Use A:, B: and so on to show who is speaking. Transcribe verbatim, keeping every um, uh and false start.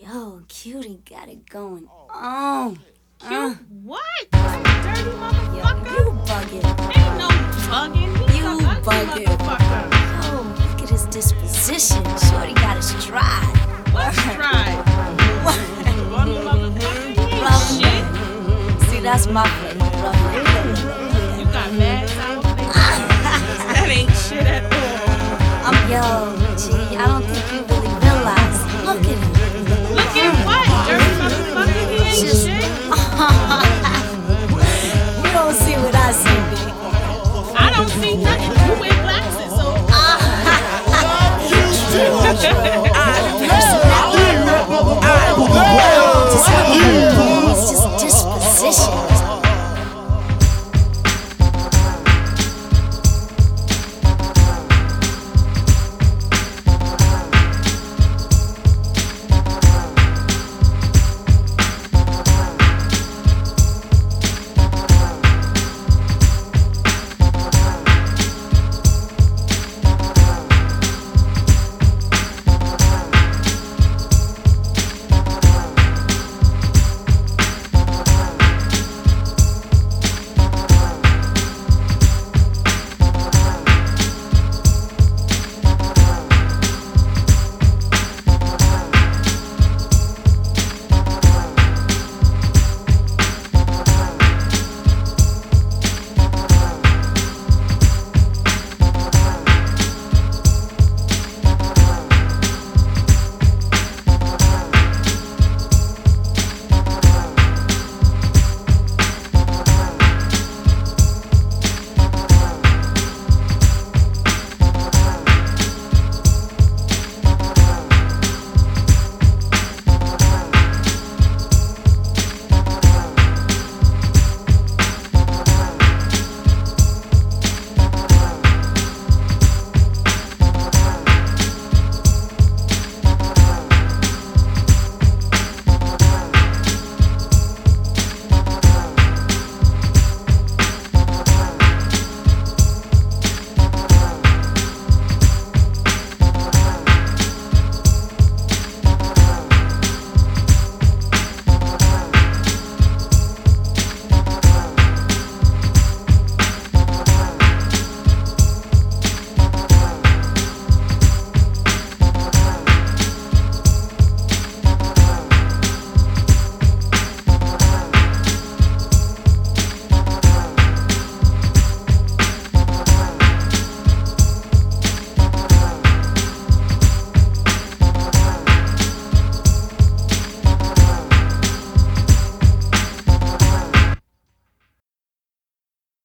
A: Yo, Cutie got it going on.
B: Uh, what? Dirty motherfucker.
A: Yo, you bugging.
B: Ain't no bugging. He's
A: You
B: a ugly
A: bugging.
B: motherfucker.
A: Yo, look at his disposition. Shorty got a stride.
B: What stride? One motherfucker. He ain't
A: Well,
B: shit.
A: see, that's my